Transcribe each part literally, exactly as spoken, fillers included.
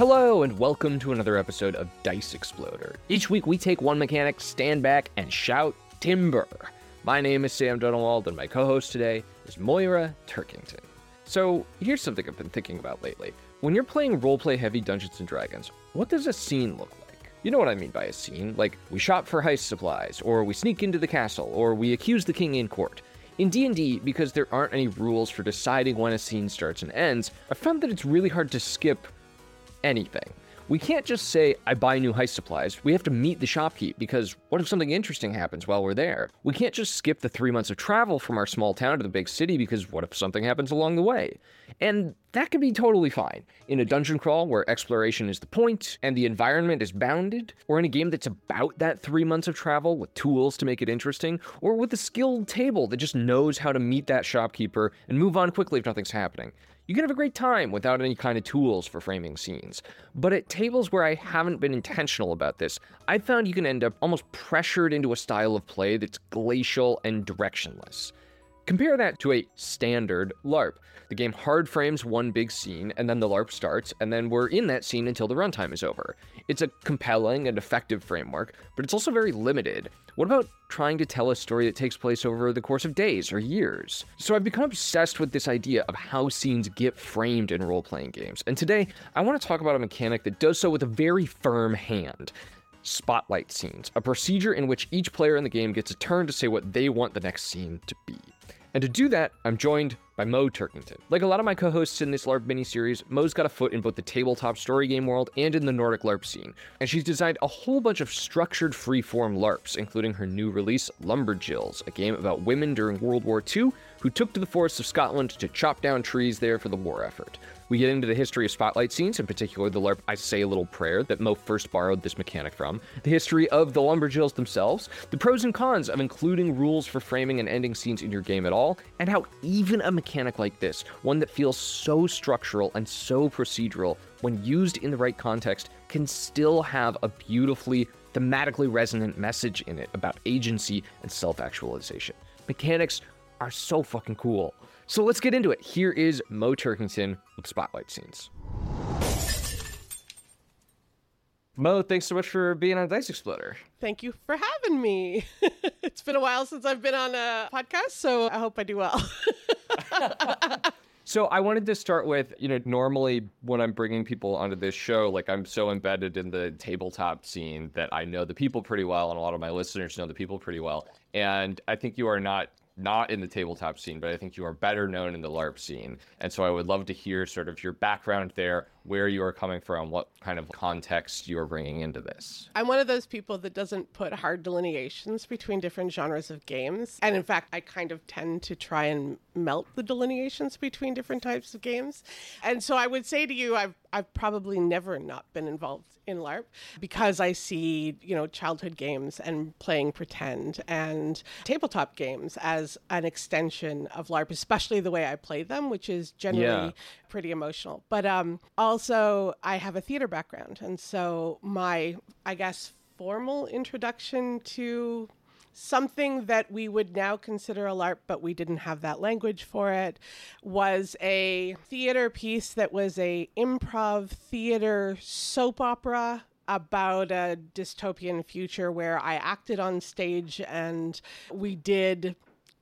Hello, and welcome to another episode of Dice Exploder. Each week we take one mechanic, stand back, and shout timber. My name is Sam Dunawald, and my co-host today is Moira Turkington. So, here's something I've been thinking about lately. When you're playing roleplay-heavy Dungeons and Dragons, what does a scene look like? You know what I mean by a scene, like we shop for heist supplies, or we sneak into the castle, or we accuse the king in court. In D and D, because there aren't any rules for deciding when a scene starts and ends, I found that it's really hard to skip anything. We can't just say, I buy new heist supplies. We have to meet the shopkeep, because what if something interesting happens while we're there? We can't just skip the three months of travel from our small town to the big city, because what if something happens along the way? And that can be totally fine. In a dungeon crawl where exploration is the point and the environment is bounded, or in a game that's about that three months of travel with tools to make it interesting, or with a skilled table that just knows how to meet that shopkeeper and move on quickly if nothing's happening. You can have a great time without any kind of tools for framing scenes. But at tables where I haven't been intentional about this, I've found you can end up almost pressured into a style of play that's glacial and directionless. Compare that to a standard LARP. The game hard frames one big scene, and then the LARP starts, and then we're in that scene until the runtime is over. It's a compelling and effective framework, but it's also very limited. What about trying to tell a story that takes place over the course of days or years? So I've become obsessed with this idea of how scenes get framed in role-playing games, and today I want to talk about a mechanic that does so with a very firm hand. Spotlight scenes, a procedure in which each player in the game gets a turn to say what they want the next scene to be. And to do that, I'm joined by Mo Turkington. Like a lot of my co-hosts in this LARP miniseries, Mo's got a foot in both the tabletop story game world and in the Nordic LARP scene, and she's designed a whole bunch of structured free-form LARPs, including her new release, Lumberjills, a game about women during World War Two who took to the forests of Scotland to chop down trees there for the war effort. We get into the history of spotlight scenes, in particular the LARP I Say a Little Prayer that Mo first borrowed this mechanic from, the history of the Lumberjills themselves, the pros and cons of including rules for framing and ending scenes in your game at all, and how even a mechanic like this, one that feels so structural and so procedural, when used in the right context, can still have a beautifully, thematically resonant message in it about agency and self-actualization. Mechanics are so fucking cool. So let's get into it. Here is Mo Turkington with Spotlight Scenes. Mo, thanks so much for being on Dice Exploder. Thank you for having me. It's been a while since I've been on a podcast, so I hope I do well. So I wanted to start with, you know, normally when I'm bringing people onto this show, like I'm so embedded in the tabletop scene that I know the people pretty well, and a lot of my listeners know the people pretty well. And I think you are not not in the tabletop scene, but I think you are better known in the LARP scene. And so I would love to hear sort of your background there, where you are coming from, what kind of context you are bringing into this. I'm one of those people that doesn't put hard delineations between different genres of games. And in fact, I kind of tend to try and melt the delineations between different types of games. And so I would say to you, I've I've probably never not been involved in LARP because I see, you know, childhood games and playing pretend and tabletop games as an extension of LARP, especially the way I play them, which is generally yeah. pretty emotional. But um, also I have a theater background. And so my, I guess, formal introduction to something that we would now consider a LARP, but we didn't have that language for it, was a theater piece that was a improv theater soap opera about a dystopian future where I acted on stage and we did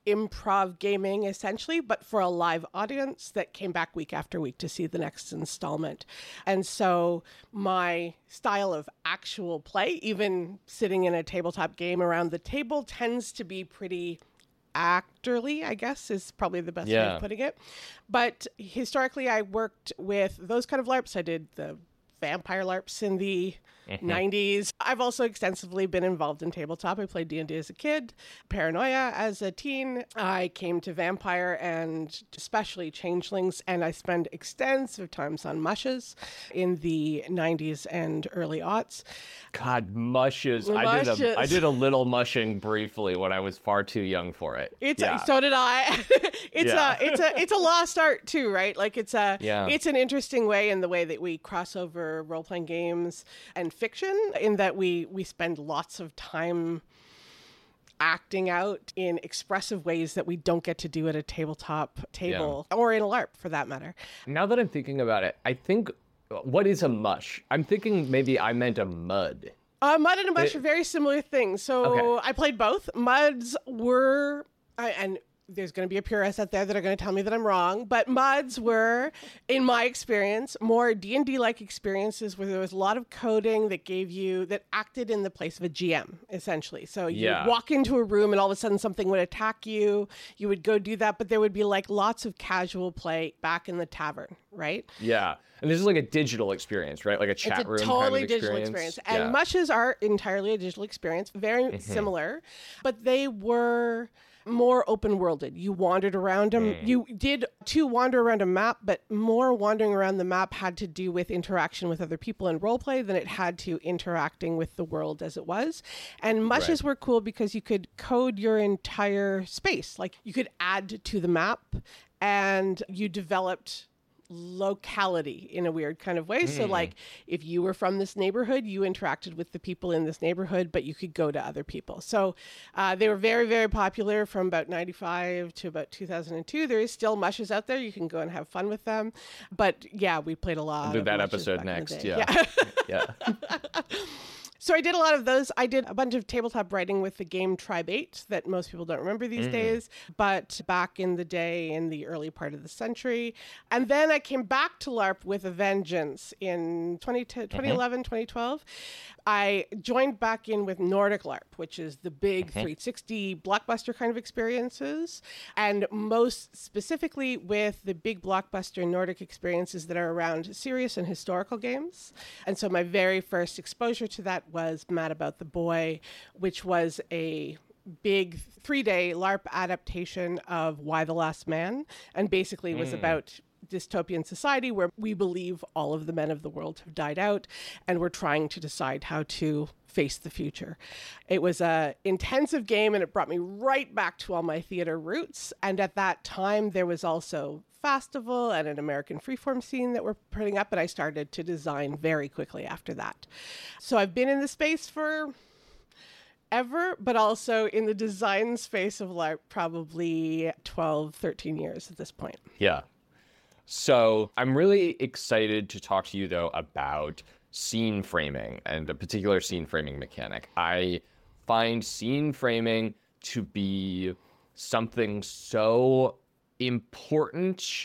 improv gaming essentially, but for a live audience that came back week after week to see the next installment. And so my style of actual play, even sitting in a tabletop game around the table, tends to be pretty actorly, I guess is probably the best yeah. way of putting it. But historically, I worked with those kind of LARPs. I did the vampire LARPs in the mm-hmm. nineties. I've also extensively been involved in tabletop. I played D and D as a kid, Paranoia as a teen. I came to Vampire and especially Changelings, and I spent extensive times on Mushes in the nineties and early aughts. God, Mushes. I did a I did a little mushing briefly when I was far too young for it. It's yeah. a, so did I. it's yeah. a it's a it's a lost art too, right? Like it's a yeah. it's an interesting way in the way that we cross over role-playing games and fiction, in that we we spend lots of time acting out in expressive ways that we don't get to do at a tabletop table yeah. or in a LARP for that matter. Now that I'm thinking about it, I think what is a mush? I'm thinking maybe I meant a mud. Uh, mud and a mush It- are very similar things. So Okay. I played both. Muds were, I, and there's going to be a purist out there that are going to tell me that I'm wrong, but muds were, in my experience, more D and D-like experiences where there was a lot of coding that gave you, that acted in the place of a G M, essentially. So you Yeah. would walk into a room and all of a sudden something would attack you. You would go do that, but there would be like lots of casual play back in the tavern, right? Yeah. And this is like a digital experience, right? Like a chat It's a room totally kind of digital experience. experience. And Yeah. mushes are entirely a digital experience, very Mm-hmm. similar, but they were more open worlded. You wandered around them. Mm. You did too wander around a map, but more wandering around the map had to do with interaction with other people and role play than it had to interacting with the world as it was. And mushes Right. were cool because you could code your entire space. Like you could add to the map and you developed locality in a weird kind of way. So like if you were from this neighborhood, you interacted with the people in this neighborhood, but you could go to other people. So uh, they were very, very popular from about ninety-five to about two thousand two. There is still mushes out there. You can go and have fun with them. But yeah, we played a lot. Do of that mushes episode back in the next. day. Yeah. Yeah. So I did a lot of those. I did a bunch of tabletop writing with the game Tribe eight that most people don't remember these days, but back in the day, in the early part of the century. And then I came back to LARP with a vengeance in twenty, twenty eleven, twenty twelve. I joined back in with Nordic LARP, which is the big three sixty blockbuster kind of experiences, and most specifically with the big blockbuster Nordic experiences that are around serious and historical games. And so my very first exposure to that was Mad About the Boy, which was a big three-day LARP adaptation of Y the Last Man, and basically was about dystopian society where we believe all of the men of the world have died out and we're trying to decide how to face the future. It was a intensive game and it brought me right back to all my theater roots. And at that time there was also festival and an American freeform scene that we're putting up, and I started to design very quickly after that. So I've been in the space for ever, but also in the design space of like probably twelve, thirteen years at this point. Yeah. So I'm really excited to talk to you, though, about scene framing and a particular scene framing mechanic. I find scene framing to be something so important,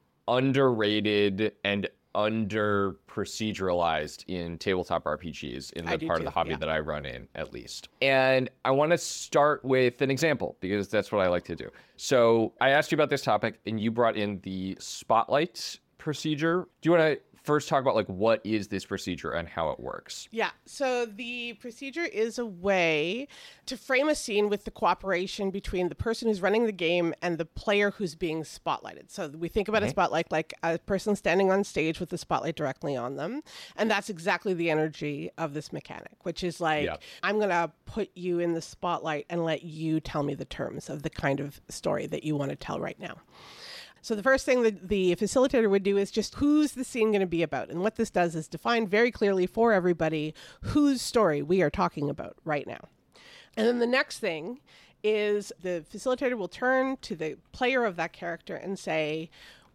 underrated, and under proceduralized in tabletop R P Gs in I the do part too, of the hobby yeah. that I run in, at least. And I want to start with an example because that's what I like to do. So I asked you about this topic and you brought in the spotlight procedure. Do you want to first talk about like what is this procedure and how it works? Yeah, so the procedure is a way to frame a scene with the cooperation between the person who's running the game and the player who's being spotlighted. So we think about a spotlight like a person standing on stage with the spotlight directly on them. And that's exactly the energy of this mechanic, which is like, Yeah. I'm going to put you in the spotlight and let you tell me the terms of the kind of story that you want to tell right now. So the first thing that the facilitator would do is just who's the scene going to be about? And what this does is define very clearly for everybody whose story we are talking about right now. And then the next thing is the facilitator will turn to the player of that character and say,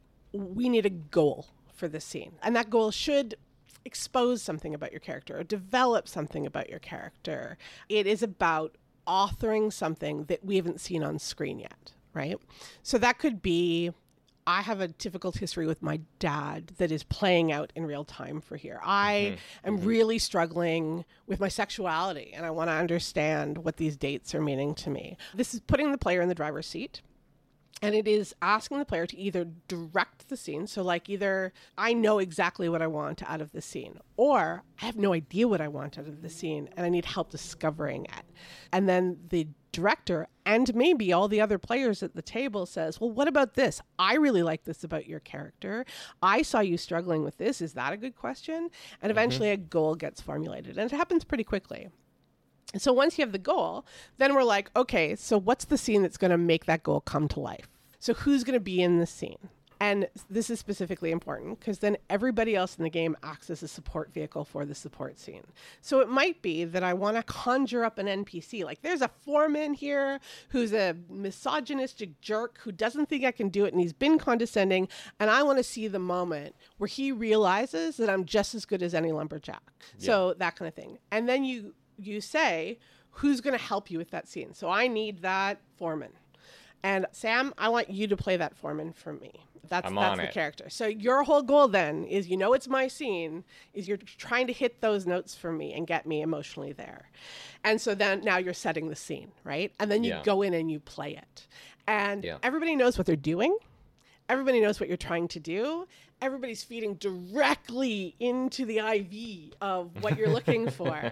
we need a goal for this scene. And that goal should expose something about your character or develop something about your character. It is about authoring something that we haven't seen on screen yet, right? So that could be, I have a difficult history with my dad that is playing out in real time for here. I Mm-hmm. am really struggling with my sexuality and I want to understand what these dates are meaning to me. This is putting the player in the driver's seat. And it is asking the player to either direct the scene. So like either I know exactly what I want out of the scene, or I have no idea what I want out of the scene and I need help discovering it. And then the director and maybe all the other players at the table says, well, what about this? I really like this about your character. I saw you struggling with this. Is that a good question? And eventually a goal gets formulated. And it happens pretty quickly. And so once you have the goal, then we're like, okay, so what's the scene that's going to make that goal come to life? So who's going to be in the scene? And this is specifically important because then everybody else in the game acts as a support vehicle for the support scene. So it might be that I want to conjure up an N P C. Like there's a foreman here who's a misogynistic jerk who doesn't think I can do it and he's been condescending. And I want to see the moment where he realizes that I'm just as good as any lumberjack. Yeah. So that kind of thing. And then you you say, who's going to help you with that scene? So I need that foreman. And Sam, I want you to play that foreman for me. That's, that's the it. character. So your whole goal then is, you know, it's my scene, is you're trying to hit those notes for me and get me emotionally there. And so then now you're setting the scene, right? And then you yeah. go in and you play it. And yeah. everybody knows what they're doing. Everybody knows what you're trying to do. Everybody's feeding directly into the I V of what you're looking for.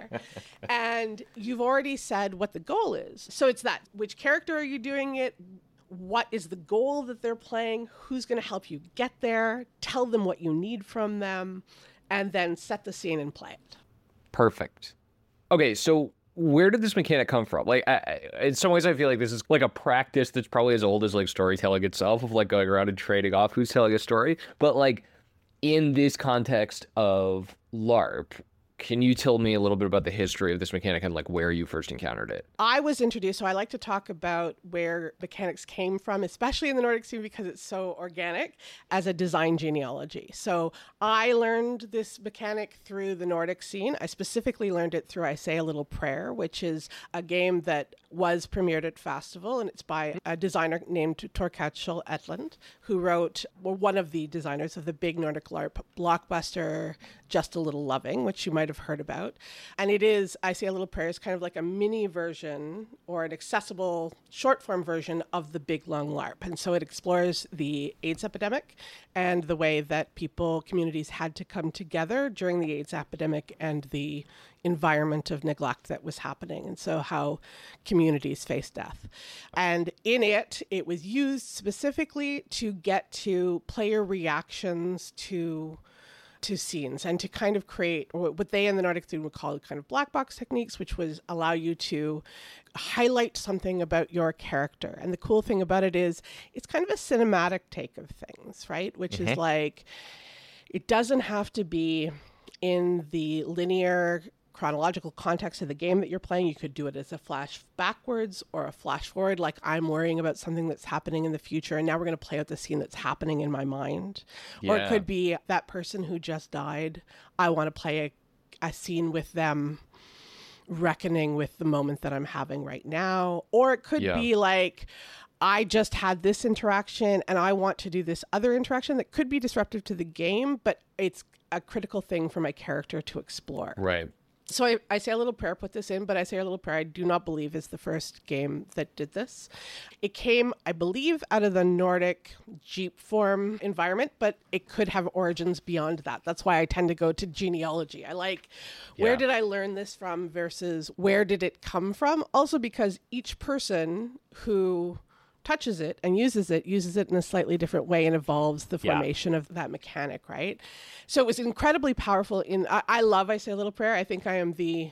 And you've already said what the goal is. So it's that, which character are you doing it? What is the goal that they're playing? Who's going to help you get there? Tell them what you need from them, and then set the scene and play it. Perfect. Okay, so where did this mechanic come from? Like, I, in some ways, I feel like this is like a practice that's probably as old as like storytelling itself, of like going around and trading off who's telling a story. But like in this context of LARP, can you tell me a little bit about the history of this mechanic and like where you first encountered it? I was introduced, so I like to talk about where mechanics came from, especially in the Nordic scene because it's so organic, as a design genealogy. So I learned this mechanic through the Nordic scene. I specifically learned it through I Say a Little Prayer, which is a game that was premiered at Festival, and it's by a designer named Torkatchel Etland, who wrote, well, one of the designers of the big Nordic LARP blockbuster, Just a Little Loving, which you might have heard about. And it is, I Say a Little Prayer, is kind of like a mini version or an accessible short form version of the big long LARP. And so it explores the AIDS epidemic and the way that people, communities had to come together during the AIDS epidemic and the environment of neglect that was happening, and so how communities face death. And in it, it was used specifically to get to player reactions to to scenes and to kind of create what they in the Nordic scene would call kind of black box techniques, which was allow you to highlight something about your character. And the cool thing about it is it's kind of a cinematic take of things, right? Which mm-hmm. is like, it doesn't have to be in the linear chronological context of the game that you're playing. You could do it as a flash backwards or a flash forward, like I'm worrying about something that's happening in the future and now we're going to play out the scene that's happening in my mind. Yeah. Or it could be that person who just died, I want to play a, a scene with them reckoning with the moment that I'm having right now. Or it could yeah. be like, I just had this interaction and I want to do this other interaction that could be disruptive to the game, but it's a critical thing for my character to explore. Right. So I, I Say a Little Prayer put this in, but I Say a Little Prayer I do not believe is the first game that did this. It came, I believe, out of the Nordic Jeep form environment, but it could have origins beyond that. That's why I tend to go to genealogy. I like, where yeah. did I learn this from versus where did it come from? Also because each person who touches it and uses it, uses it in a slightly different way and evolves the formation yeah. of that mechanic, right? So it was incredibly powerful. In I, I love I Say a Little Prayer. I think I am the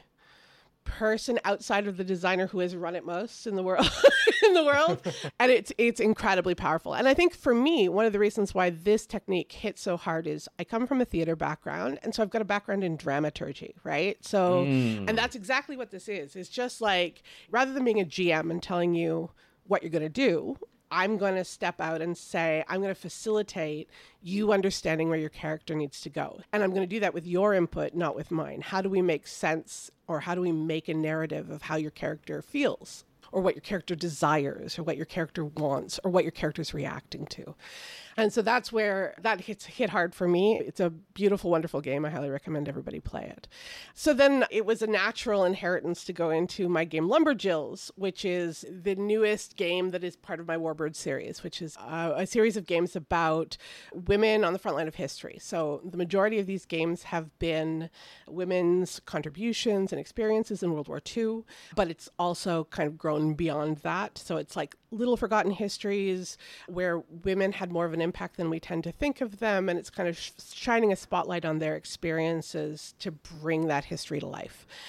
person outside of the designer who has run it most in the world in the world and it's it's incredibly powerful. And I think for me, one of the reasons why this technique hits so hard is I come from a theater background, and so I've got a background in dramaturgy, right? So mm. and that's exactly what this is. It's just like, rather than being a G M and telling you what you're going to do, I'm going to step out and say, I'm going to facilitate you understanding where your character needs to go. And I'm going to do that with your input, not with mine. How do we make sense, or how do we make a narrative of how your character feels, or what your character desires, or what your character wants, or what your character's reacting to? And so that's where that hits hit hard for me. It's a beautiful, wonderful game. I highly recommend everybody play it. So then it was a natural inheritance to go into my game Lumberjills, which is the newest game that is part of my Warbird series, which is a, a series of games about women on the front line of history. So the majority of these games have been women's contributions and experiences in World War Two, but it's also kind of grown beyond that. So it's like little forgotten histories where women had more of an impact than we tend to think of them, and it's kind of sh- shining a spotlight on their experiences to bring that history to life.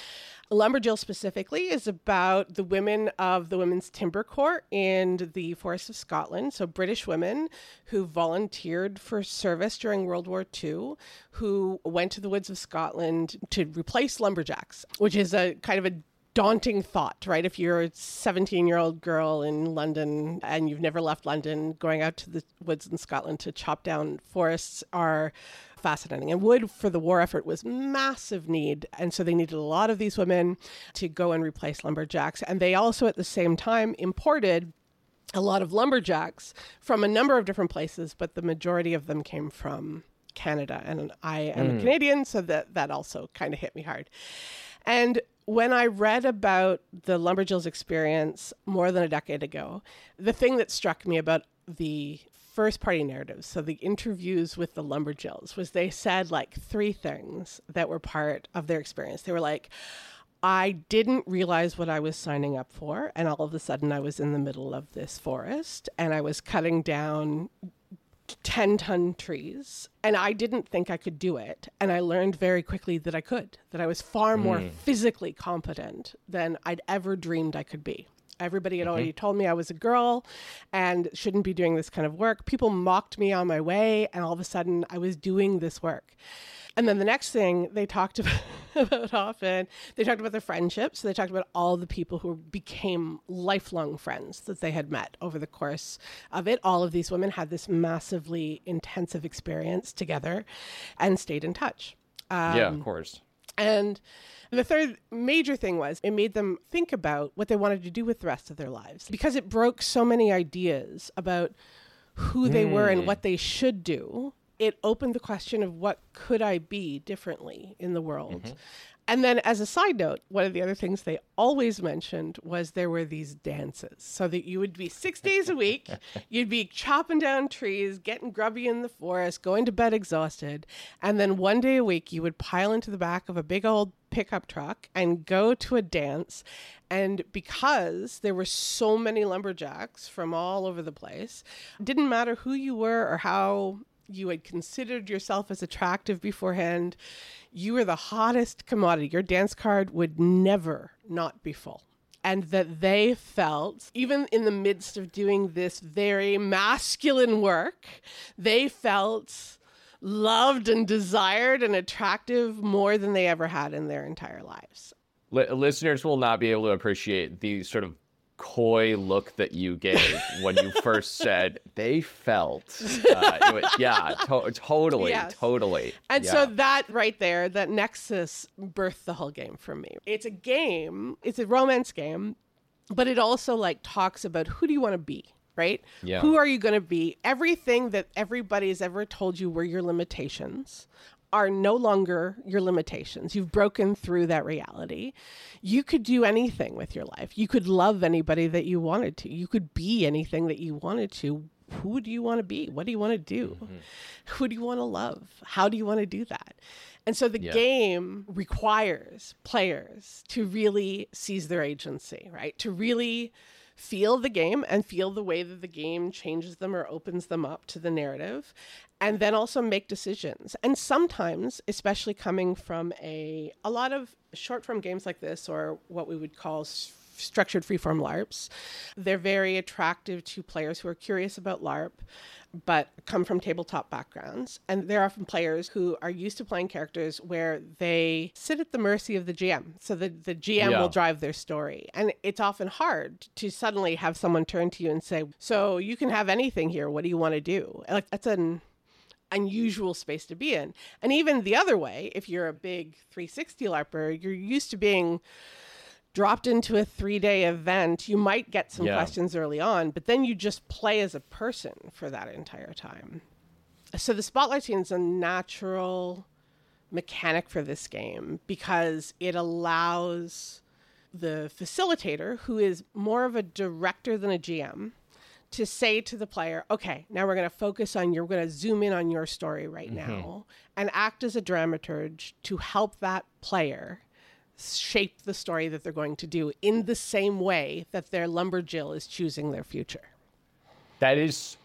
Lumberjill specifically is about the women of the Women's Timber Corps in the Forests of Scotland. So British women who volunteered for service during World War Two, who went to the woods of Scotland to replace lumberjacks, which is a kind of a daunting thought, right? If you're a seventeen-year-old girl in London and you've never left London, going out to the woods in Scotland to chop down forests are fascinating. And wood for the war effort was massive need. And so they needed a lot of these women to go and replace lumberjacks. And they also at the same time imported a lot of lumberjacks from a number of different places, but the majority of them came from Canada. And I am mm. a Canadian, so that, that also kind of hit me hard. And when I read about the Lumberjills experience more than a decade ago, the thing that struck me about the first party narratives, so the interviews with the Lumberjills, was they said like three things that were part of their experience. They were like, I didn't realize what I was signing up for, and all of a sudden I was in the middle of this forest and I was cutting down ten-ton trees, and I didn't think I could do it. And I learned very quickly that I could, that I was far more mm. physically competent than I'd ever dreamed I could be. Everybody had mm-hmm. already told me I was a girl and shouldn't be doing this kind of work. People mocked me on my way, and all of a sudden I was doing this work. And then the next thing they talked about, about often, they talked about their friendships. So they talked about all the people who became lifelong friends that they had met over the course of it. All of these women had this massively intensive experience together and stayed in touch. Um, yeah, of course. And the third major thing was it made them think about what they wanted to do with the rest of their lives, because it broke so many ideas about who they mm. were and what they should do. It opened the question of what could I be differently in the world. Mm-hmm. And then as a side note, one of the other things they always mentioned was there were these dances, so that you would be six days a week, you'd be chopping down trees, getting grubby in the forest, going to bed exhausted. And then one day a week you would pile into the back of a big old pickup truck and go to a dance. And because there were so many lumberjacks from all over the place, it didn't matter who you were or how you had considered yourself as attractive beforehand, you were the hottest commodity. Your dance card would never not be full. And that they felt, even in the midst of doing this very masculine work, they felt loved and desired and attractive more than they ever had in their entire lives. L- listeners will not be able to appreciate the sort of coy look that you gave when you first said they felt uh, it was, yeah to- totally yes. totally and yeah. So that right there, that nexus birthed the whole game for me. It's a game, it's a romance game, but it also like talks about who do you want to be, right? Yeah. Who are you going to be? Everything that everybody's ever told you were your limitations are no longer your limitations. You've broken through that reality. You could do anything with your life. You could love anybody that you wanted to. You could be anything that you wanted to. Who do you want to be? What do you want to do? Mm-hmm. Who do you want to love? How do you want to do that? And so the yeah. game requires players to really seize their agency, right? To really feel the game and feel the way that the game changes them or opens them up to the narrative, and then also make decisions. And sometimes, especially coming from a a lot of short form games like this, or what we would call s- structured freeform LARPs, they're very attractive to players who are curious about LARP but come from tabletop backgrounds. And they're often players who are used to playing characters where they sit at the mercy of the G M. So the, the G M yeah. will drive their story. And it's often hard to suddenly have someone turn to you and say, so you can have anything here. What do you want to do? Like, that's an unusual space to be in. And even the other way, if you're a big three sixty LARPer, you're used to being dropped into a three-day event. You might get some yeah. questions early on, but then you just play as a person for that entire time. So the spotlight scene is a natural mechanic for this game because it allows the facilitator, who is more of a director than a G M, to say to the player, okay, now we're going to focus on, you're going to zoom in on your story right mm-hmm. now and act as a dramaturge to help that player shape the story that they're going to do in the same way that their Lumberjill is choosing their future. That is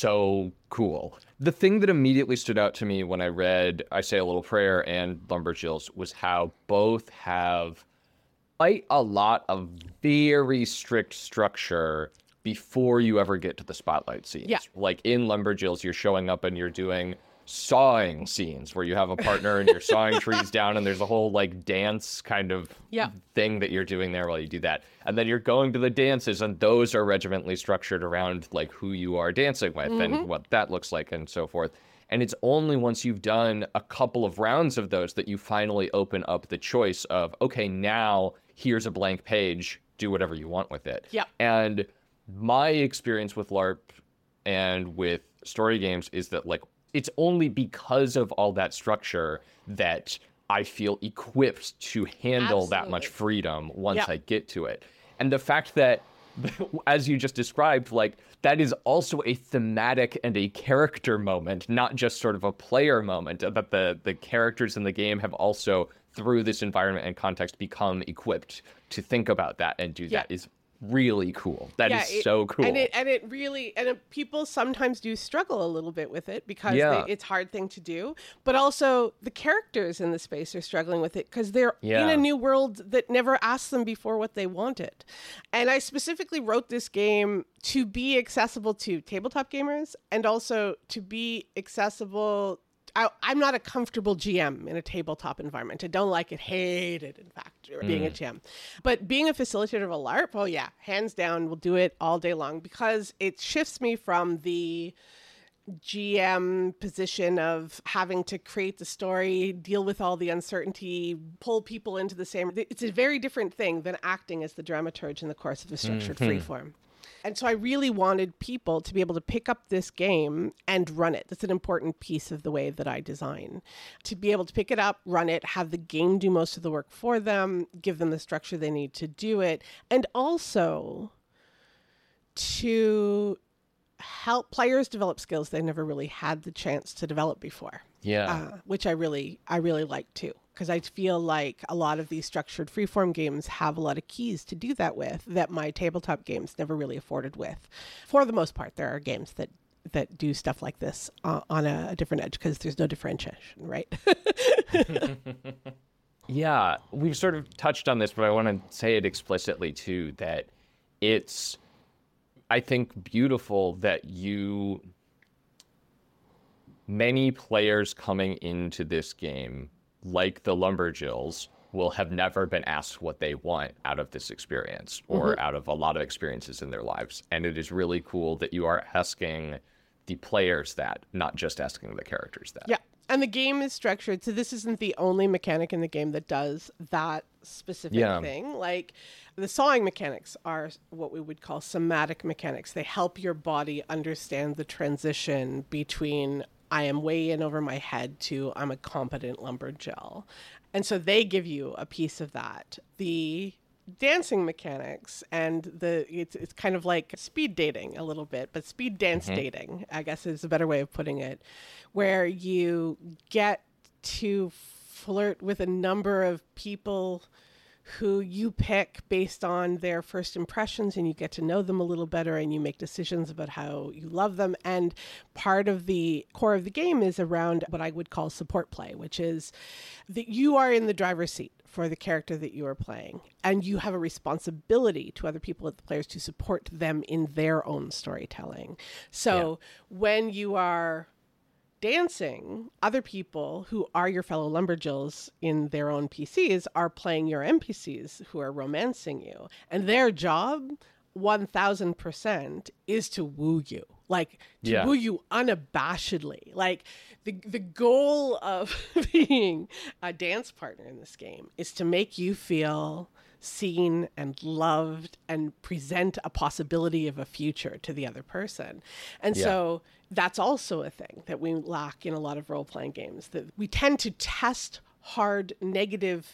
so cool. The thing that immediately stood out to me when I read I Say a Little Prayer and Lumberjills was how both have quite a lot of very strict structure before you ever get to the spotlight scenes. Yeah. Like in Lumberjills, you're showing up and you're doing sawing scenes where you have a partner and you're sawing trees down, and there's a whole like dance kind of yeah. thing that you're doing there while you do that. And then you're going to the dances, and those are regimentally structured around like who you are dancing with mm-hmm. and what that looks like and so forth. And it's only once you've done a couple of rounds of those that you finally open up the choice of, okay, now here's a blank page, do whatever you want with it. Yeah. And my experience with LARP and with story games is that like it's only because of all that structure that I feel equipped to handle Absolutely. that much freedom once yep. I get to it. And the fact that, as you just described, like that is also a thematic and a character moment, not just sort of a player moment, that the, the characters in the game have also, through this environment and context, become equipped to think about that and do yeah. that is really cool. That yeah, is it, so cool. And it and it really and it, people sometimes do struggle a little bit with it because yeah. they, it's a hard thing to do. But also the characters in the space are struggling with it because they're yeah. in a new world that never asked them before what they wanted. And I specifically wrote this game to be accessible to tabletop gamers and also to be accessible. I, I'm not a comfortable G M in a tabletop environment. I don't like it, hate it, in fact, being mm. a G M. But being a facilitator of a LARP, oh yeah, hands down, we'll do it all day long because it shifts me from the G M position of having to create the story, deal with all the uncertainty, pull people into the same. It's a very different thing than acting as the dramaturge in the course of a structured mm-hmm. freeform. And so I really wanted people to be able to pick up this game and run it. That's an important piece of the way that I design. To be able to pick it up, run it, have the game do most of the work for them, give them the structure they need to do it, and also to help players develop skills they never really had the chance to develop before. Yeah. Uh, which I really, I really like too. Because I feel like a lot of these structured freeform games have a lot of keys to do that with that my tabletop games never really afforded with. For the most part, there are games that, that do stuff like this uh, on a, a different edge because there's no differentiation, right? Yeah, we've sort of touched on this, but I want to say it explicitly too, that it's, I think, beautiful that you, many players coming into this game, like the Lumberjills, will have never been asked what they want out of this experience or mm-hmm. out of a lot of experiences in their lives. And it is really cool that you are asking the players that, not just asking the characters that. Yeah. And the game is structured, so this isn't the only mechanic in the game that does that specific yeah. thing. Like, the sawing mechanics are what we would call somatic mechanics. They help your body understand the transition between I am way in over my head to I'm a competent lumberjill. And so they give you a piece of that. The dancing mechanics and the it's it's kind of like speed dating a little bit, but speed dance mm-hmm. dating, I guess is a better way of putting it, where you get to flirt with a number of people who you pick based on their first impressions, and you get to know them a little better and you make decisions about how you love them. And part of the core of the game is around what I would call support play, which is that you are in the driver's seat for the character that you are playing, and you have a responsibility to other people, the players, to support them in their own storytelling. So yeah. when you are dancing, other people who are your fellow lumberjills in their own P Cs are playing your N P Cs who are romancing you. And their job, one thousand percent, is to woo you. Like, to yeah. woo you unabashedly. Like, the the goal of being a dance partner in this game is to make you feel seen and loved and present a possibility of a future to the other person. And yeah. so that's also a thing that we lack in a lot of role-playing games, that we tend to test hard negative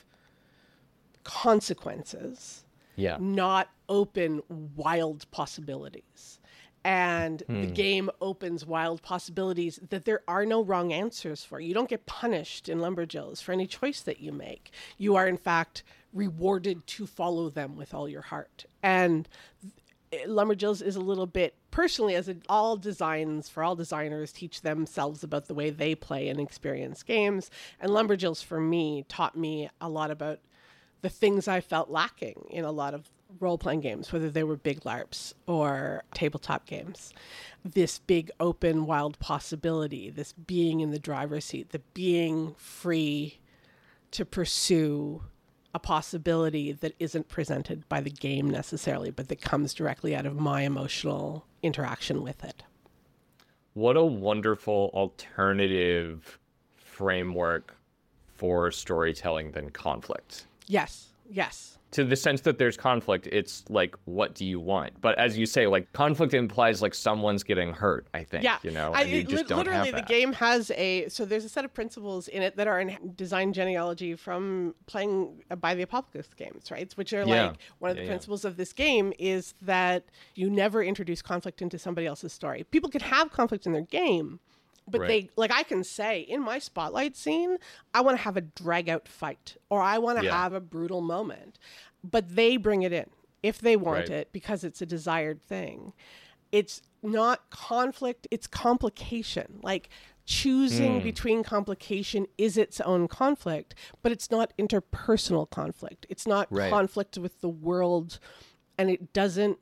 consequences, yeah. not open wild possibilities. And hmm. the game opens wild possibilities that there are no wrong answers for. You don't get punished in Lumberjills for any choice that you make. You are, in fact, rewarded to follow them with all your heart. And Lumberjills is a little bit, personally, as it, all designs, for all designers, teach themselves about the way they play and experience games. And Lumberjills, for me, taught me a lot about the things I felt lacking in a lot of role-playing games, whether they were big LARPs or tabletop games. This big open wild possibility, this being in the driver's seat, the being free to pursue a possibility that isn't presented by the game necessarily, but that comes directly out of my emotional interaction with it. What a wonderful alternative framework for storytelling than conflict. Yes, yes. To the sense that there's conflict, it's like, what do you want? But as you say, like, conflict implies like someone's getting hurt, I think, yeah. you know, and I, you just li- don't literally, have that. The game has a, so there's a set of principles in it that are in design genealogy from playing by the Apocalypse games, right? Which are Yeah. like, one of the Yeah, yeah. principles of this game is that you never introduce conflict into somebody else's story. People can have conflict in their game, but Right. they, like I can say in my spotlight scene, I want to have a drag out fight, or I want to Yeah. have a brutal moment, but they bring it in if they want Right. it because it's a desired thing. It's not conflict, it's complication. Like choosing Mm. between complication is its own conflict, but it's not interpersonal conflict. It's not Right. conflict with the world, and it doesn't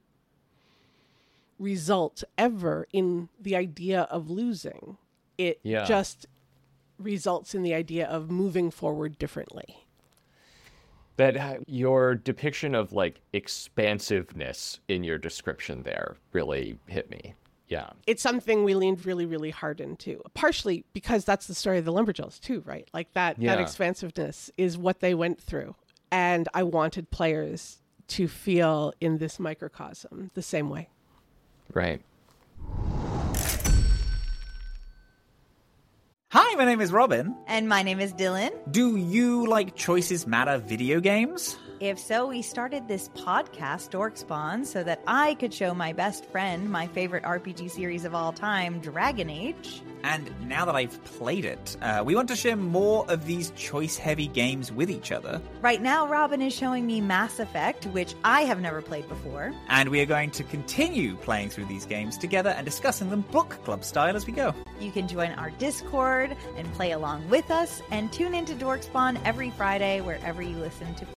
result ever in the idea of losing. It Yeah. just results in the idea of moving forward differently. That uh, your depiction of like expansiveness in your description there really hit me. Yeah. It's something we leaned really, really hard into, partially because that's the story of the Lumberjills too, right? Like that, Yeah. that expansiveness is what they went through. And I wanted players to feel in this microcosm the same way. Right. Hi, my name is Robin. And my name is Dylan. Do you like Choices Matter video games? If so, we started this podcast, Dorkspawn, so that I could show my best friend my favorite R P G series of all time, Dragon Age. And now that I've played it, uh, we want to share more of these choice-heavy games with each other. Right now, Robin is showing me Mass Effect, which I have never played before. And we are going to continue playing through these games together and discussing them book club style as we go. You can join our Discord and play along with us, and tune into Dorkspawn every Friday wherever you listen to.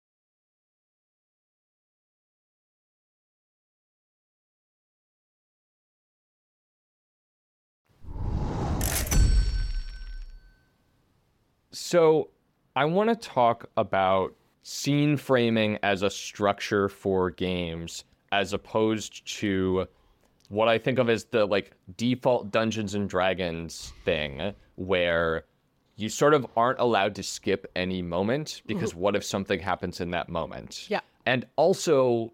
So I want to talk about scene framing as a structure for games as opposed to what I think of as the like default Dungeons and Dragons thing where you sort of aren't allowed to skip any moment because what if something happens in that moment? Yeah. And also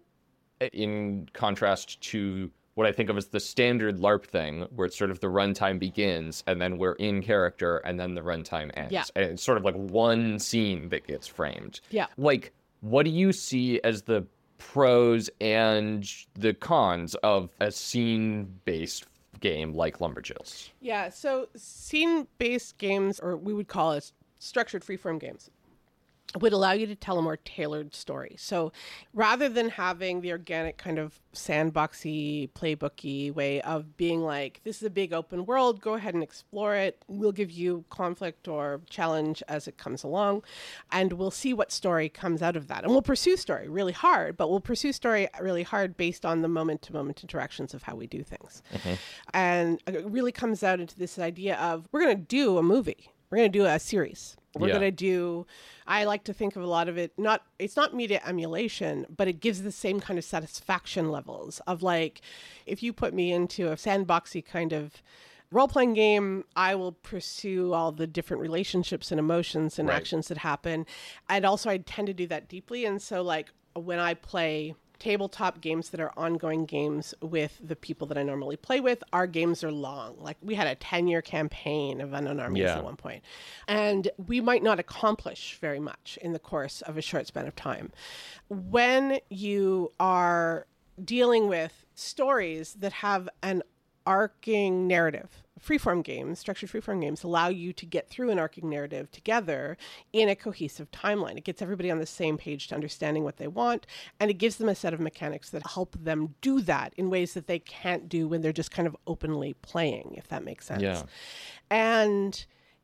in contrast to what I think of as the standard LARP thing, where it's sort of the runtime begins, and then we're in character, and then the runtime ends. Yeah. And it's sort of like one scene that gets framed. Yeah. Like, what do you see as the pros and the cons of a scene-based game like Lumberjills? Yeah, so scene-based games, or we would call it structured freeform games, would allow you to tell a more tailored story. So rather than having the organic kind of sandboxy, playbooky way of being like, this is a big open world, go ahead and explore it. We'll give you conflict or challenge as it comes along, and we'll see what story comes out of that. And we'll pursue story really hard, but we'll pursue story really hard based on the moment-to-moment interactions of how we do things. Mm-hmm. And it really comes out into this idea of, we're going to do a movie. We're going to do a series. We're Yeah. going to do, I like to think of a lot of it, not, it's not media emulation, but it gives the same kind of satisfaction levels of like, if you put me into a sandboxy kind of role-playing game, I will pursue all the different relationships and emotions and Right. actions that happen. And also I tend to do that deeply. And so like when I play tabletop games that are ongoing games with the people that I normally play with, our games are long. Like we had a ten-year campaign of Unknown Armies Yeah. at one point. And we might not accomplish very much in the course of a short span of time. When you are dealing with stories that have an arcing narrative, freeform games, structured freeform games allow you to get through an arcing narrative together in a cohesive timeline. It gets everybody on the same page to understanding what they want, and it gives them a set of mechanics that help them do that in ways that they can't do when they're just kind of openly playing, if that makes sense. Yeah. And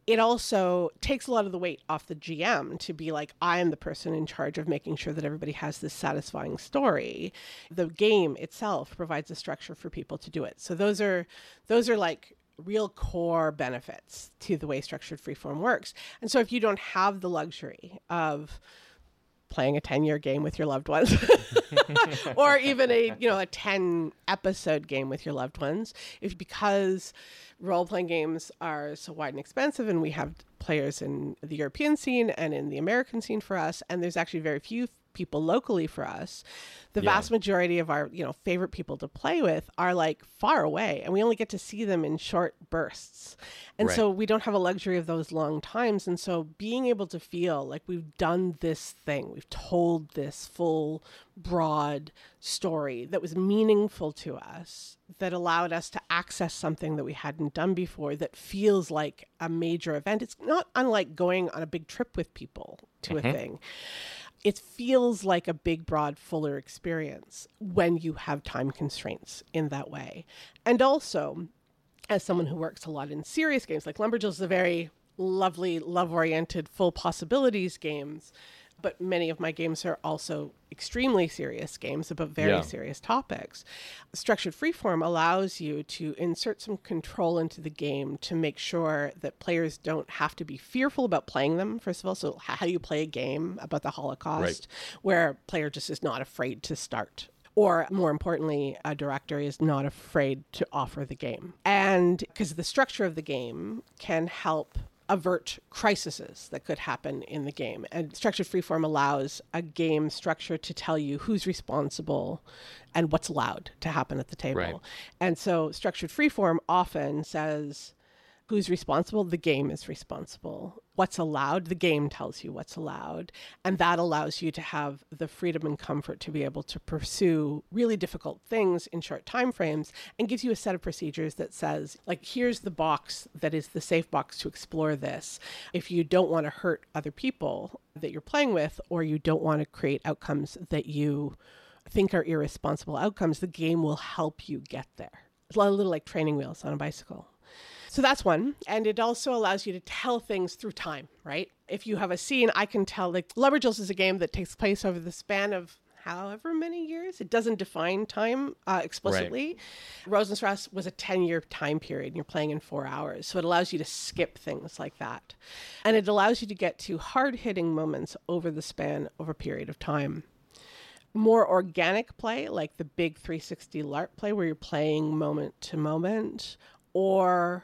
it also takes a lot of the weight off the G M to be like, I am the person in charge of making sure that everybody has this satisfying story. The game itself provides a structure for people to do it. So those are those are like real core benefits to the way structured freeform works. And so if you don't have the luxury of playing a ten-year game with your loved ones or even a, you know, a ten-episode game with your loved ones, if because role-playing games are so wide and expensive, and we have players in the European scene and in the American scene for us, and there's actually very few people locally for us, the yeah. vast majority of our, you know, favorite people to play with are like far away, and we only get to see them in short bursts. And right. so we don't have a luxury of those long times. And so being able to feel like we've done this thing, we've told this full, broad story that was meaningful to us, that allowed us to access something that we hadn't done before, that feels like a major event. It's not unlike going on a big trip with people to mm-hmm. a thing. It feels like a big, broad, fuller experience when you have time constraints in that way. And also, as someone who works a lot in serious games, like Lumberjills is a very lovely, love-oriented, full possibilities games. But many of my games are also extremely serious games about very yeah. serious topics. Structured freeform allows you to insert some control into the game to make sure that players don't have to be fearful about playing them, first of all. So how do you play a game about the Holocaust right. where a player just is not afraid to start? Or more importantly, a director is not afraid to offer the game. And because the structure of the game can help avert crises that could happen in the game. And structured freeform allows a game structure to tell you who's responsible and what's allowed to happen at the table. Right. And so structured freeform often says, who's responsible? The game is responsible. What's allowed? The game tells you what's allowed. And that allows you to have the freedom and comfort to be able to pursue really difficult things in short time frames, and gives you a set of procedures that says, like, here's the box that is the safe box to explore this. If you don't want to hurt other people that you're playing with, or you don't want to create outcomes that you think are irresponsible outcomes, the game will help you get there. It's a little like training wheels on a bicycle. So that's one. And it also allows you to tell things through time, right? If you have a scene, I can tell, like, Lumberjills is a game that takes place over the span of however many years. It doesn't define time uh, explicitly. Right. Rosenstrasse was a ten-year time period, and you're playing in four hours. So it allows you to skip things like that. And it allows you to get to hard-hitting moments over the span of a period of time. More organic play, like the big three sixty LARP play, where you're playing moment to moment, or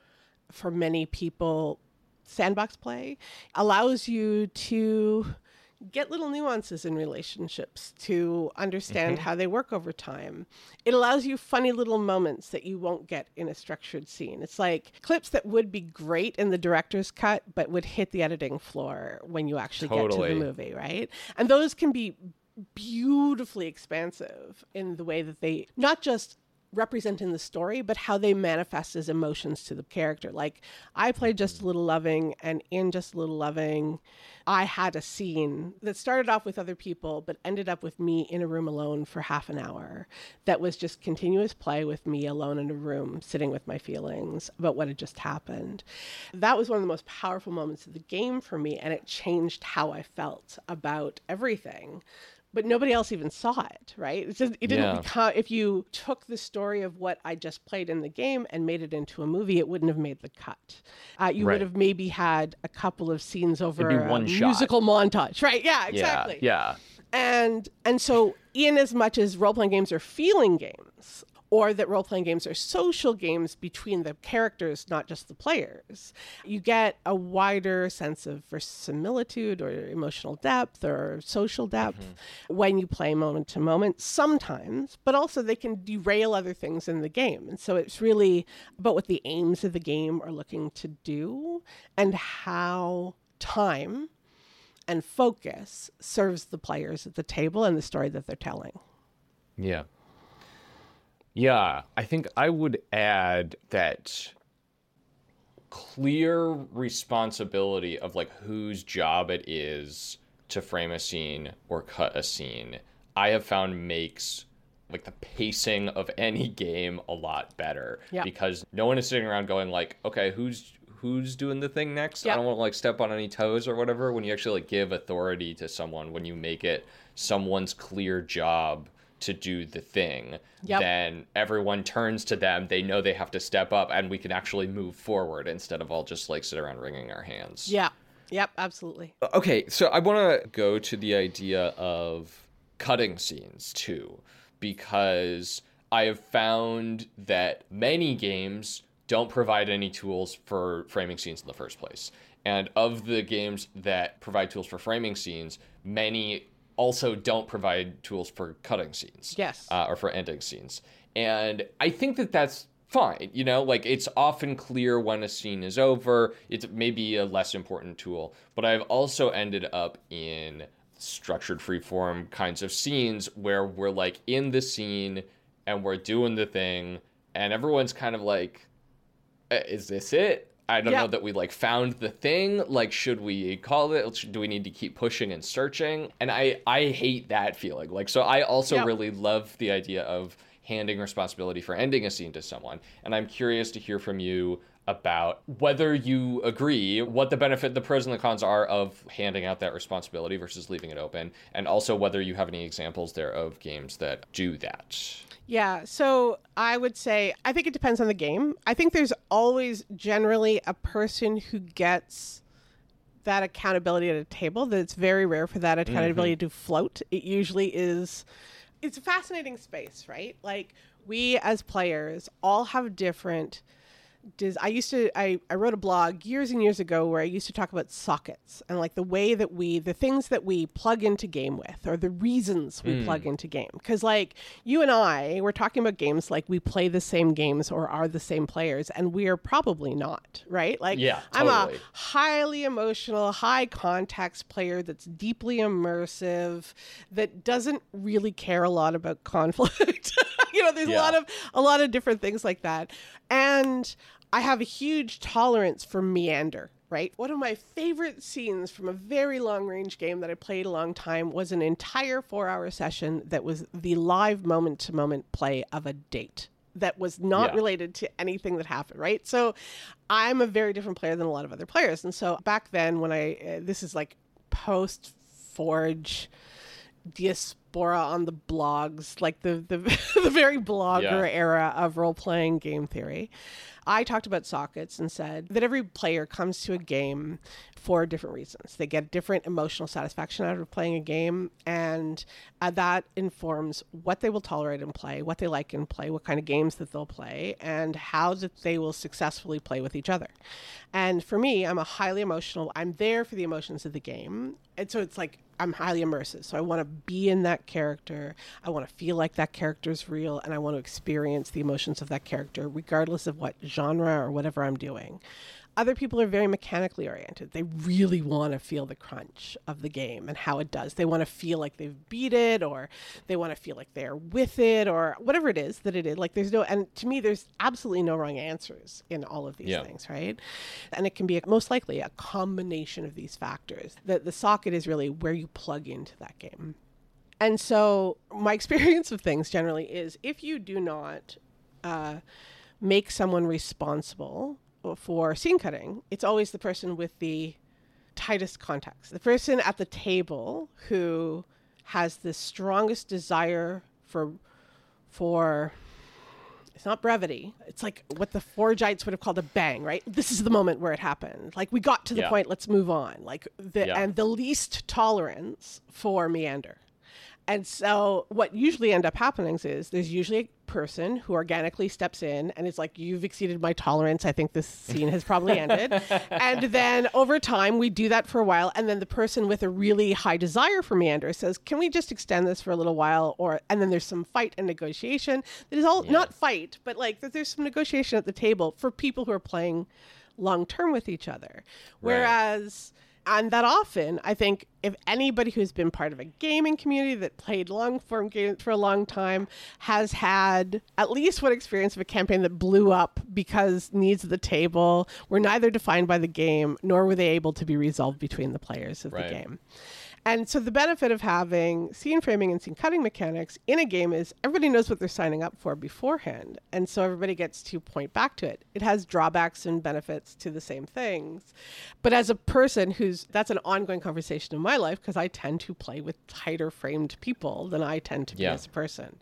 for many people, sandbox play, allows you to get little nuances in relationships, to understand mm-hmm. how they work over time. It allows you funny little moments that you won't get in a structured scene. It's like clips that would be great in the director's cut, but would hit the editing floor when you actually totally. get to the movie, right? And those can be beautifully expansive in the way that they not just represent in the story, but how they manifest as emotions to the character. Like, I played Just a Little Loving, and in Just a Little Loving, I had a scene that started off with other people, but ended up with me in a room alone for half an hour. That was just continuous play with me alone in a room, sitting with my feelings about what had just happened. That was one of the most powerful moments of the game for me, and it changed how I felt about everything. But nobody else even saw it, right? It's just, it didn't yeah. become, if you took the story of what I just played in the game and made it into a movie, it wouldn't have made the cut. Uh, you right. would have maybe had a couple of scenes over It'd be one a shot. musical montage, right? Yeah, exactly. Yeah, yeah. And, and so in as much as role-playing games are feeling games, or that role-playing games are social games between the characters, not just the players, you get a wider sense of verisimilitude or emotional depth or social depth mm-hmm. when you play moment to moment sometimes, but also they can derail other things in the game. And so it's really about what the aims of the game are looking to do and how time and focus serves the players at the table and the story that they're telling. Yeah. Yeah, I think I would add that clear responsibility of like whose job it is to frame a scene or cut a scene, I have found makes like the pacing of any game a lot better. Yeah. Because no one is sitting around going like, okay, who's who's doing the thing next. Yep. I don't want to like step on any toes or whatever. When you actually like give authority to someone, when you make it someone's clear job to do the thing, yep. then everyone turns to them. They know they have to step up, and we can actually move forward instead of all just like sit around wringing our hands. Yeah. Yep, absolutely. Okay, so I want to go to the idea of cutting scenes too, because I have found that many games don't provide any tools for framing scenes in the first place. And of the games that provide tools for framing scenes, many also don't provide tools for cutting scenes. Yes. Uh, or for ending scenes. And I think that that's fine. You know, like it's often clear when a scene is over. It's maybe a less important tool. But I've also ended up in structured freeform kinds of scenes where we're like in the scene and we're doing the thing and everyone's kind of like, is this it? I don't yeah. know that we like found the thing. Like, should we call it? Do we need to keep pushing and searching? And I, I hate that feeling. Like, so I also yeah. really love the idea of handing responsibility for ending a scene to someone. And I'm curious to hear from you about whether you agree, what the benefit, the pros and the cons are of handing out that responsibility versus leaving it open. And also whether you have any examples there of games that do that. Yeah, so I would say, I think it depends on the game. I think there's always generally a person who gets that accountability at a table, that it's very rare for that accountability mm-hmm. to float. It usually is, it's a fascinating space, right? Like we as players all have different Does I used to I, I wrote a blog years and years ago where I used to talk about sockets and like the way that we the things that we plug into game with, or the reasons we mm. plug into game. Because like you and I we're talking about games like we play the same games or are the same players, and we are probably not, right? Like yeah, I'm totally. a highly emotional, high context player that's deeply immersive, that doesn't really care a lot about conflict. You know, there's yeah. a lot of a lot of different things like that. And I have a huge tolerance for meander, right? One of my favorite scenes from a very long range game that I played a long time was an entire four hour session that was the live moment to moment play of a date that was not yeah. related to anything that happened, right? So I'm a very different player than a lot of other players. And so back then when I, uh, this is like post Forge, diaspora on the blogs, like the the, the very blogger yeah. era of role-playing game theory. I talked about sockets and said that every player comes to a game for different reasons. They get different emotional satisfaction out of playing a game, and uh, that informs what they will tolerate and play, what they like and play, what kind of games that they'll play, and how that they will successfully play with each other. And for me, I'm a highly emotional, I'm there for the emotions of the game. And so it's like, I'm highly immersive. So I want to be in that character. I want to feel like that character is real, and I want to experience the emotions of that character, regardless of what genre or whatever I'm doing. Other people are very mechanically oriented. They really want to feel the crunch of the game and how it does. They want to feel like they've beat it, or they want to feel like they're with it, or whatever it is that it is. Like there's no, and to me, there's absolutely no wrong answers in all of these yeah. things, right? And it can be a, most likely a combination of these factors. The, the socket is really where you plug into that game. And so my experience of things generally is if you do not uh, make someone responsible for scene cutting, it's always the person with the tightest context. The person at the table who has the strongest desire for, for, it's not brevity. It's like what the Forgeites would have called a bang, right? This is the moment where it happened. Like we got to the yeah. point, let's move on. Like the, yeah. and the least tolerance for meander. And so what usually end up happening is there's usually a person who organically steps in and it's like, you've exceeded my tolerance. I think this scene has probably ended. And then over time, we do that for a while. And then the person with a really high desire for meander says, can we just extend this for a little while? Or, and then there's some fight and negotiation. That is all, yeah. not fight, but like that there's some negotiation at the table for people who are playing long-term with each other. Whereas... Right. And that often, I think, if anybody who's been part of a gaming community that played long-form games for a long time has had at least one experience of a campaign that blew up because needs of the table were neither defined by the game, nor were they able to be resolved between the players of right. the game. And so the benefit of having scene framing and scene cutting mechanics in a game is everybody knows what they're signing up for beforehand. And so everybody gets to point back to it. It has drawbacks and benefits to the same things. But as a person who's, that's an ongoing conversation in my life because I tend to play with tighter framed people than I tend to be Yeah. as a person.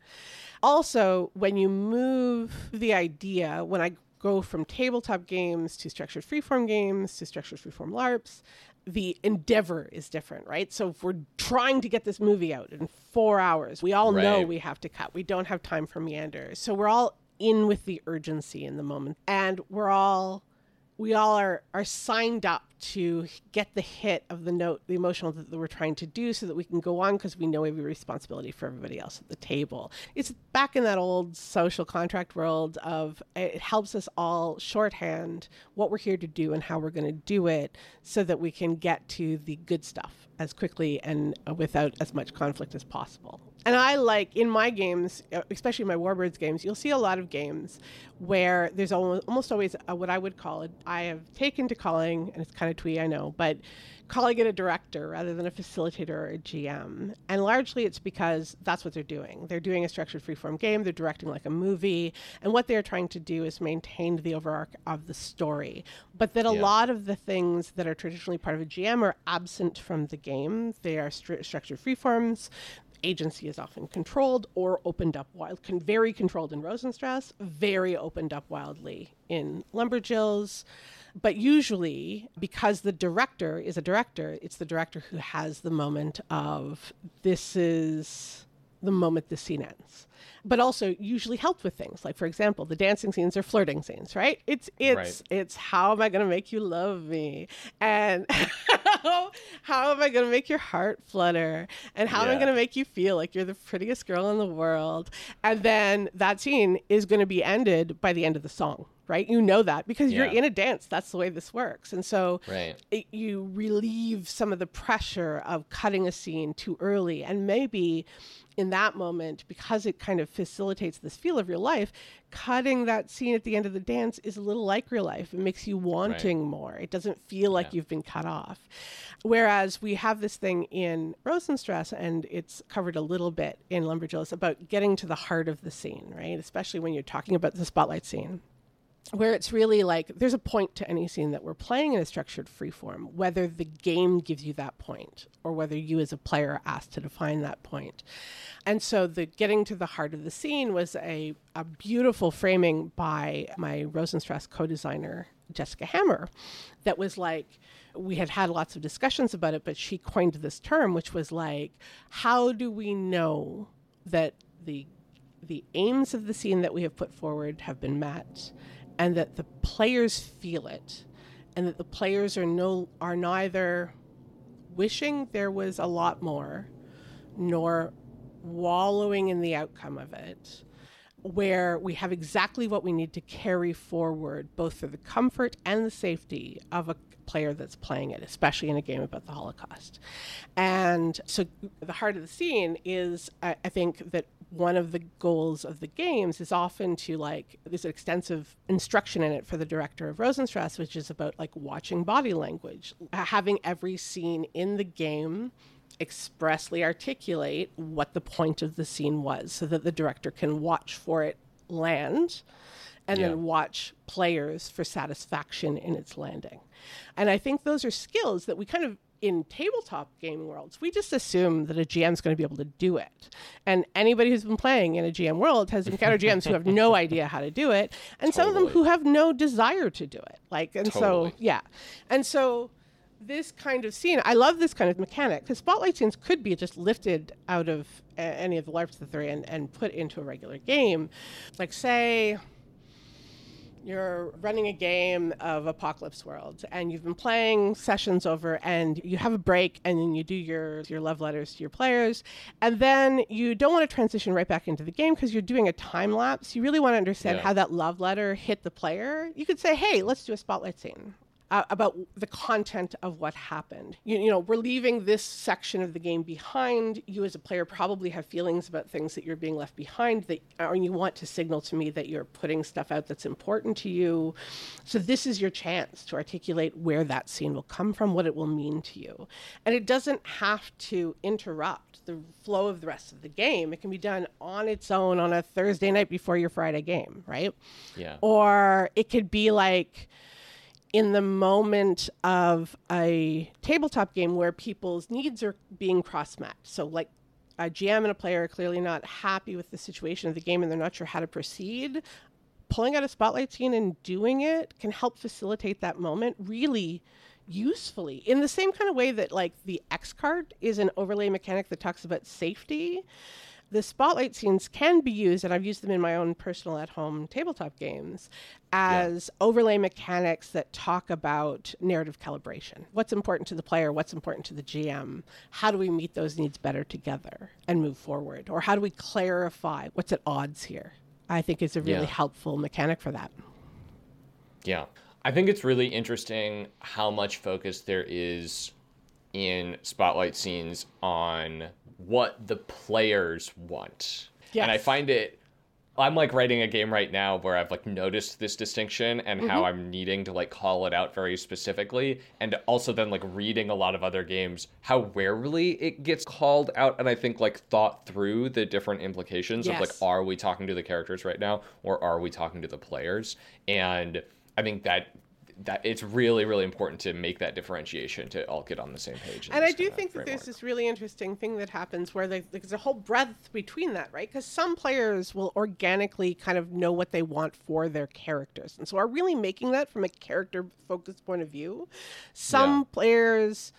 Also, when you move the idea, when I go from tabletop games to structured freeform games to structured freeform LARPs, the endeavor is different, right? So if we're trying to get this movie out in four hours, we all know Right. we have to cut. We don't have time for meander. So we're all in with the urgency in the moment. And we're all, we all are, are signed up to get the hit of the note, the emotional that we're trying to do so that we can go on because we know we have a responsibility for everybody else at the table. It's back in that old social contract world of it helps us all shorthand what we're here to do and how we're going to do it so that we can get to the good stuff as quickly and without as much conflict as possible. And I like, in my games, especially my Warbirds games, you'll see a lot of games where there's almost, almost always a, what I would call it, I have taken to calling, and it's kind of twee, I know, but calling it a director rather than a facilitator or a G M. And largely it's because that's what they're doing. They're doing a structured freeform game, they're directing like a movie, and what they're trying to do is maintain the overarch of the story. But that a Yeah. lot of the things that are traditionally part of a G M are absent from the game. They are stru- structured freeforms. Agency is often controlled or opened up wild, con- very controlled in Rosenstrass, very opened up wildly in Lumberjills. But usually, because the director is a director, it's the director who has the moment of, this is the moment the scene ends. But also usually helped with things like, for example, the dancing scenes are flirting scenes, right? It's it's Right. it's how am I going to make you love me, and how, how am I going to make your heart flutter, and how am I Yeah. going to make you feel like you're the prettiest girl in the world, and then that scene is going to be ended by the end of the song. Right? You know that because you're Yeah. in a dance. That's the way this works. And so Right. it, you relieve some of the pressure of cutting a scene too early. And maybe in that moment, because it kind of facilitates this feel of real life, cutting that scene at the end of the dance is a little like real life. It makes you wanting more. It doesn't feel like Yeah. you've been cut off. Whereas we have this thing in Rosenstrass, and it's covered a little bit in Lumberjills, about getting to the heart of the scene, right? Especially when you're talking about the spotlight scene, where it's really like there's a point to any scene that we're playing in a structured freeform, whether the game gives you that point or whether you as a player are asked to define that point. And so the getting to the heart of the scene was a, a beautiful framing by my Rosenstrass co-designer, Jessica Hammer, that was like, we had had lots of discussions about it, but she coined this term, which was like, how do we know that the the aims of the scene that we have put forward have been met, and that the players feel it, and that the players are no are neither wishing there was a lot more, nor wallowing in the outcome of it, where we have exactly what we need to carry forward, both for the comfort and the safety of a player that's playing it, especially in a game about the Holocaust. And so the heart of the scene is, I, I think that one of the goals of the games is often to, like, there's an extensive instruction in it for the director of Rosenstrass, which is about like watching body language, having every scene in the game expressly articulate what the point of the scene was so that the director can watch for it land and Yeah. then watch players for satisfaction in its landing. And I think those are skills that we kind of, in tabletop gaming worlds, we just assume that a G M is going to be able to do it. And anybody who's been playing in a G M world has encountered G Ms who have no idea how to do it, and some of them Totally. who have no desire to do it. Like, and Totally. so, yeah. And so this kind of scene, I love this kind of mechanic, because spotlight scenes could be just lifted out of uh, any of the LARPs that they're in and put into a regular game. Like, say you're running a game of Apocalypse World, and you've been playing sessions over, and you have a break, and then you do your your love letters to your players, and then you don't want to transition right back into the game because you're doing a time lapse. You really want to understand Yeah. how that love letter hit the player. You could say, hey, let's do a spotlight scene. uh, about the content of what happened. You, you know, we're leaving this section of the game behind. You as a player probably have feelings about things that you're being left behind, that, or you want to signal to me that you're putting stuff out that's important to you. So this is your chance to articulate where that scene will come from, what it will mean to you. And it doesn't have to interrupt the flow of the rest of the game. It can be done on its own on a Thursday night before your Friday game, right? Yeah. Or it could be like in the moment of a tabletop game where people's needs are being cross-matched. So like a G M and a player are clearly not happy with the situation of the game and they're not sure how to proceed. Pulling out a spotlight scene and doing it can help facilitate that moment really usefully, in the same kind of way that like the X card is an overlay mechanic that talks about safety. The spotlight scenes can be used, and I've used them in my own personal at-home tabletop games, as yeah. overlay mechanics that talk about narrative calibration. What's important to the player? What's important to the G M? How do we meet those needs better together and move forward? Or how do we clarify what's at odds here? I think is a really yeah. helpful mechanic for that. Yeah. I think it's really interesting how much focus there is in spotlight scenes on what the players want. Yes. And I find it, I'm like writing a game right now where I've like noticed this distinction and mm-hmm. how I'm needing to like call it out very specifically. And also then like reading a lot of other games, how rarely it gets called out. And I think like thought through the different implications yes. of like, are we talking to the characters right now? Or are we talking to the players? And I think that that it's really, really important to make that differentiation to all get on the same page. And I do think that there's this really interesting thing that happens where they, there's a whole breadth between that, right? Because some players will organically kind of know what they want for their characters. And so are really making that from a character-focused point of view. Some yeah. players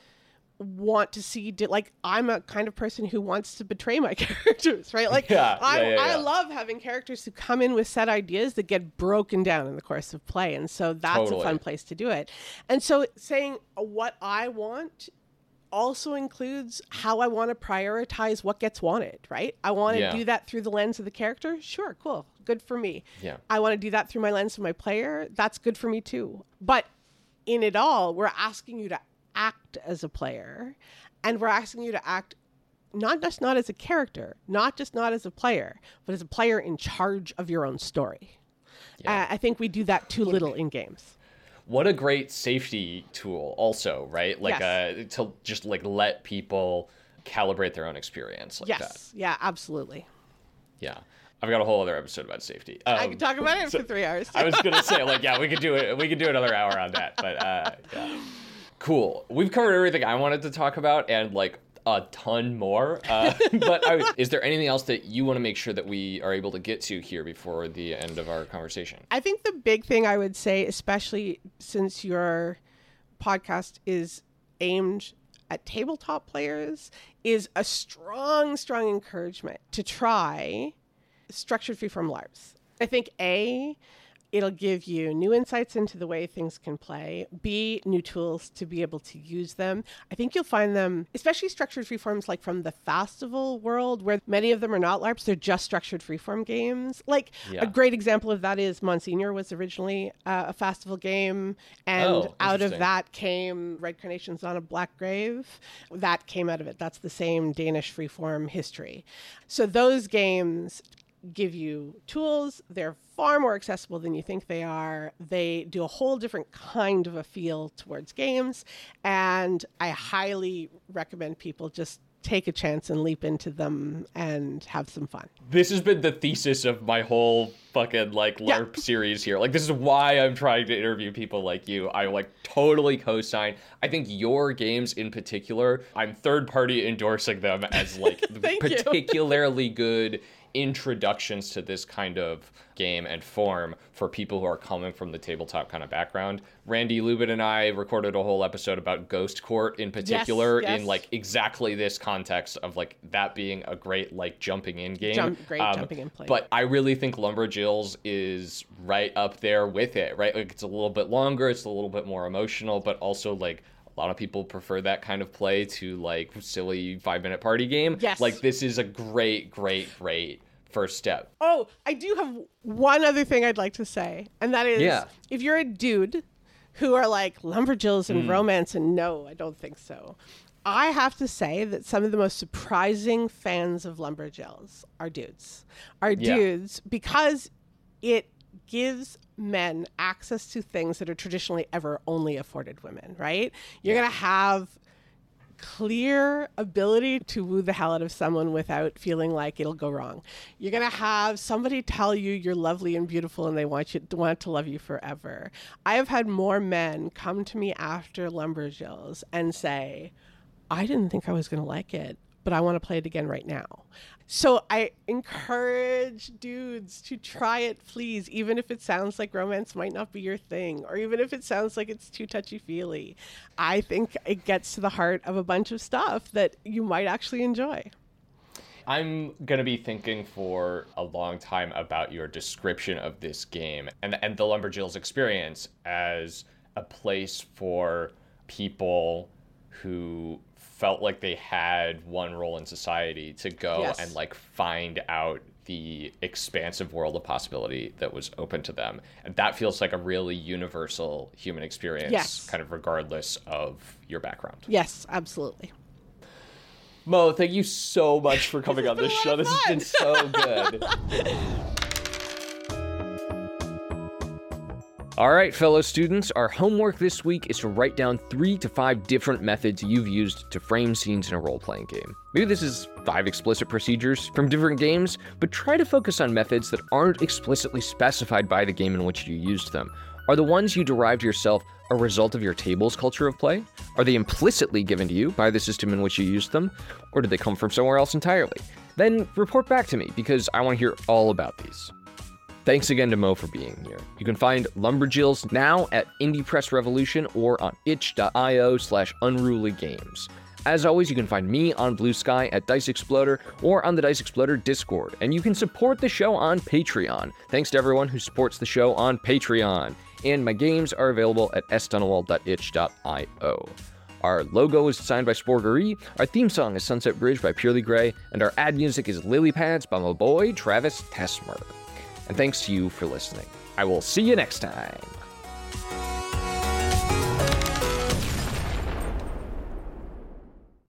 want to see, like, I'm a kind of person who wants to betray my characters, right? Like, yeah, I, yeah, yeah, yeah. I love having characters who come in with set ideas that get broken down in the course of play. And so that's totally. a fun place to do it. And so saying what I want also includes how I want to prioritize what gets wanted, right? I want to yeah. do that through the lens of the character. Sure, cool. Good for me. Yeah. I want to do that through my lens of my player. That's good for me too. But in it all, we're asking you to act as a player, and we're asking you to act not just not as a character, not just not as a player, but as a player in charge of your own story. Yeah. Uh, I think we do that too little in games. What a great safety tool also, right? Like yes. uh, to just like let people calibrate their own experience like yes. that. Yeah, absolutely. Yeah. I've got a whole other episode about safety. Um, I could talk about it so, for three hours. I was going to say, like, yeah, we could do it. We could do another hour on that, but uh, yeah. Cool. We've covered everything I wanted to talk about and like a ton more. Uh, but I, is there anything else that you want to make sure that we are able to get to here before the end of our conversation? I think the big thing I would say, especially since your podcast is aimed at tabletop players, is a strong, strong encouragement to try structured freeform LARPs. I think A, it'll give you new insights into the way things can play. B, new tools to be able to use them. I think you'll find them, especially structured freeforms like from the Fastival world, where many of them are not LARPs, they're just structured freeform games. Like yeah. a great example of that is Monsignor was originally uh, a Fastival game, and oh, out of that came Red Carnations on a Black Grave. That came out of it. That's the same Danish freeform history. So those games give you tools. They're far more accessible than you think they are. They do a whole different kind of a feel towards games. And I highly recommend people just take a chance and leap into them and have some fun. This has been the thesis of my whole fucking like LARP yeah. series here. Like, this is why I'm trying to interview people like you. I like totally co-sign. I think your games in particular, I'm third party endorsing them as like particularly good introductions to this kind of game and form for people who are coming from the tabletop kind of background. Randy Lubin and I recorded a whole episode about Ghost Court in particular, yes, yes. in like exactly this context of like that being a great like jumping in game. Jump, great um, jumping in play. But I really think Lumberjills is right up there with it, right? Like, it's a little bit longer, it's a little bit more emotional, but also like a lot of people prefer that kind of play to like silly five minute party game. Yes. Like, this is a great, great, great first step. Oh, I do have one other thing I'd like to say. And that is, yeah. if you're a dude who are like Lumberjills and Mm. romance, and no, I don't think so. I have to say that some of the most surprising fans of Lumberjills are dudes. Are Yeah. dudes because it gives men access to things that are traditionally ever only afforded women, right? You're going to have clear ability to woo the hell out of someone without feeling like it'll go wrong. You're going to have somebody tell you you're lovely and beautiful and they want you to want to love you forever. I have had more men come to me after Lumberjills and say, I didn't think I was going to like it, but I want to play it again right now. So I encourage dudes to try it, please, even if it sounds like romance might not be your thing, or even if it sounds like it's too touchy-feely. I think it gets to the heart of a bunch of stuff that you might actually enjoy. I'm going to be thinking for a long time about your description of this game and, and the Lumberjills experience as a place for people who felt like they had one role in society to go Yes. and like find out the expansive world of possibility that was open to them. And that feels like a really universal human experience, Yes. kind of regardless of your background. Yes, absolutely. Mo, thank you so much for coming on this been a show. lot of This has been so good. All right, fellow students, our homework this week is to write down three to five different methods you've used to frame scenes in a role-playing game. Maybe this is five explicit procedures from different games, but try to focus on methods that aren't explicitly specified by the game in which you used them. Are the ones you derived yourself a result of your table's culture of play? Are they implicitly given to you by the system in which you used them? Or did they come from somewhere else entirely? Then report back to me, because I want to hear all about these. Thanks again to Mo for being here. You can find Lumberjills now at Indie Press Revolution or on itch.io slash unruly games. As always, you can find me on Blue Sky at Dice Exploder or on the Dice Exploder Discord. And you can support the show on Patreon. Thanks to everyone who supports the show on Patreon. And my games are available at s dunawald dot itch dot io. Our logo is designed by Sporgery, our theme song is Sunset Bridge by Purely Grey, and our ad music is Lily Pads by my boy Travis Tesmer. And thanks to you for listening. I will see you next time.